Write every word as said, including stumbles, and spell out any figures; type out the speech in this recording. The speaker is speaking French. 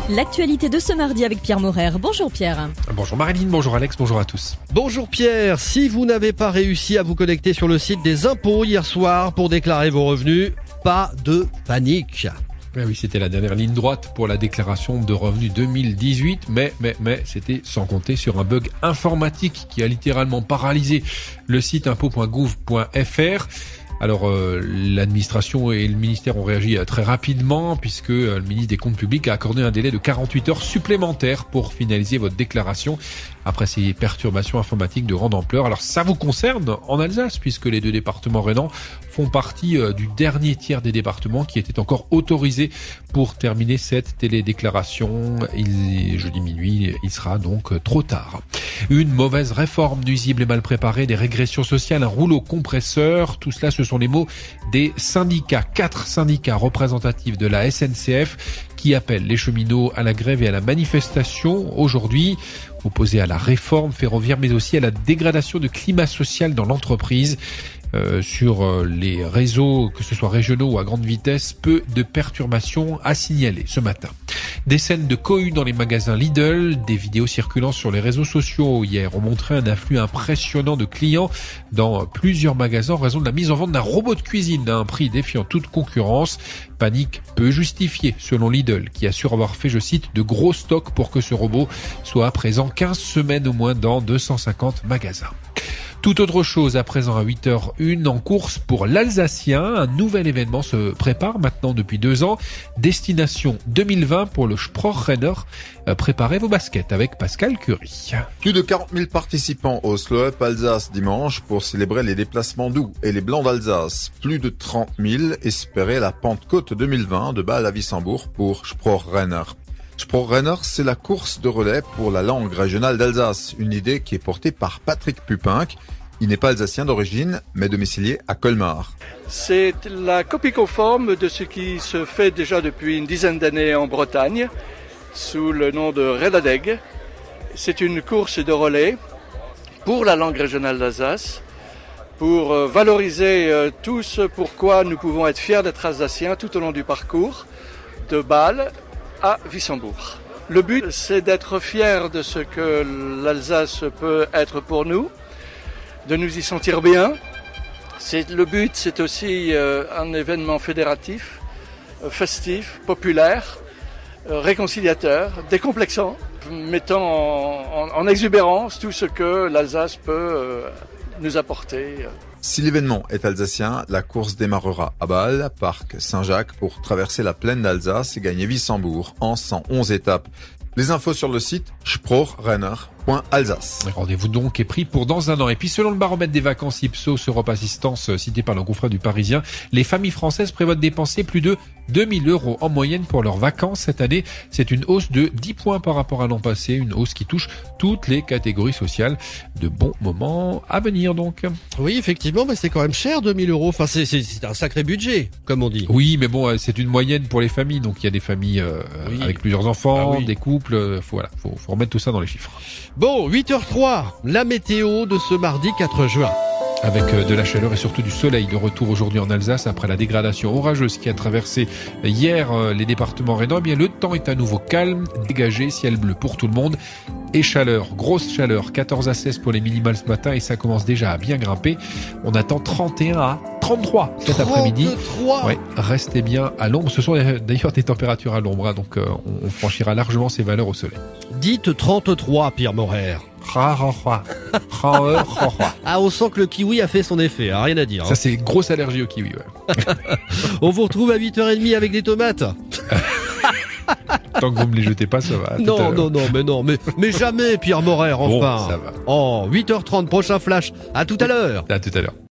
L'actualité de ce mardi avec Pierre Morer. Bonjour Pierre. Bonjour Marilyn, bonjour Alex, bonjour à tous. Bonjour Pierre, si vous n'avez pas réussi à vous connecter sur le site des impôts hier soir pour déclarer vos revenus, pas de panique. Ben oui, c'était la dernière ligne droite pour la déclaration de revenus deux mille dix-huit, mais, mais, mais, c'était sans compter sur un bug informatique qui a littéralement paralysé le site impôts point gouv point f r. Alors euh, l'administration et le ministère ont réagi euh, très rapidement puisque euh, le ministre des Comptes publics a accordé un délai de quarante-huit heures supplémentaires pour finaliser votre déclaration après ces perturbations informatiques de grande ampleur. Alors ça vous concerne en Alsace puisque les deux départements rhénans font partie euh, du dernier tiers des départements qui étaient encore autorisés pour terminer cette télédéclaration. Il, jeudi minuit, il sera donc euh, trop tard. Une mauvaise réforme nuisible et mal préparée, des régressions sociales, un rouleau compresseur, tout cela ce sont les mots des syndicats, quatre syndicats représentatifs de la S N C F qui appellent les cheminots à la grève et à la manifestation aujourd'hui, opposés à la réforme ferroviaire mais aussi à la dégradation de climat social dans l'entreprise. Euh, sur euh, les réseaux, que ce soit régionaux ou à grande vitesse, peu de perturbations à signaler ce matin. Des scènes de cohue dans les magasins Lidl, des vidéos circulant sur les réseaux sociaux hier ont montré un afflux impressionnant de clients dans plusieurs magasins en raison de la mise en vente d'un robot de cuisine à un prix défiant toute concurrence. Panique peu justifiée selon Lidl qui assure avoir fait, je cite, de gros stocks pour que ce robot soit à présent quinze semaines au moins dans deux cent cinquante magasins. Tout autre chose à présent à huit heures une en course pour l'Alsacien. Un nouvel événement se prépare maintenant depuis deux ans. Destination deux mille vingt pour le Sprochrenner. Préparez vos baskets avec Pascal Curie. Plus de quarante mille participants au Slow Up Alsace dimanche pour célébrer les déplacements doux et les blancs d'Alsace. Plus de trente mille espéraient la Pentecôte deux mille vingt de Bâle à Wissembourg pour Sprochrenner. Sprochrenner, c'est la course de relais pour la langue régionale d'Alsace, une idée qui est portée par Patrick Pupinck. Il n'est pas alsacien d'origine, mais domicilié à Colmar. C'est la copie conforme de ce qui se fait déjà depuis une dizaine d'années en Bretagne, sous le nom de Redadeg. C'est une course de relais pour la langue régionale d'Alsace, pour valoriser tout ce pourquoi nous pouvons être fiers d'être alsaciens tout au long du parcours, de Bâle à Wissembourg. Le but, c'est d'être fiers de ce que l'Alsace peut être pour nous, de nous y sentir bien. C'est, le but, c'est aussi euh, un événement fédératif, euh, festif, populaire, euh, réconciliateur, décomplexant, mettant en, en, en exubérance tout ce que l'Alsace peut euh, nous apporter. Si l'événement est alsacien, la course démarrera à Bâle, parc Saint-Jacques, pour traverser la plaine d'Alsace et gagner Wissembourg en cent onze étapes. Les infos sur le site sprochrenner point alsace. Rendez-vous donc est pris pour dans un an. Et puis selon le baromètre des vacances Ipsos Europe Assistance cité par le confrère du Parisien, les familles françaises prévoient de dépenser plus de deux mille euros en moyenne pour leurs vacances cette année. C'est une hausse de dix points par rapport à l'an passé, une hausse qui touche toutes les catégories sociales. De bons moments à venir donc. Oui, effectivement, mais c'est quand même cher, deux mille euros. Enfin, c'est, c'est, c'est un sacré budget, comme on dit. Oui, mais bon, c'est une moyenne pour les familles. Donc il y a des familles euh, oui. avec plusieurs enfants, ah oui. des couples. Faut, voilà, faut, faut remettre tout ça dans les chiffres. Bon, huit heures trois, la météo de ce mardi quatre juin. Avec de la chaleur et surtout du soleil de retour aujourd'hui en Alsace après la dégradation orageuse qui a traversé hier les départements rhénans, eh bien le temps est à nouveau calme, dégagé, ciel bleu pour tout le monde et chaleur, grosse chaleur, quatorze à seize pour les minimales ce matin et ça commence déjà à bien grimper. On attend trente et un à trente-trois cet après-midi. Ouais, restez bien à l'ombre. Ce sont d'ailleurs des températures à l'ombre, hein, donc euh, on franchira largement ces valeurs au soleil. Dites trente-trois, Pierre Morer. Ah, on sent que le kiwi a fait son effet, hein, rien à dire. Hein. Ça, c'est grosse allergie au kiwi, ouais. On vous retrouve à huit heures trente avec des tomates. Tant que vous me les jetez pas, ça va. Non, non, non, mais non, mais, mais jamais, Pierre Morer, enfin. Bon, ça va. Oh, huit heures trente, prochain flash. À tout à l'heure. À tout à l'heure.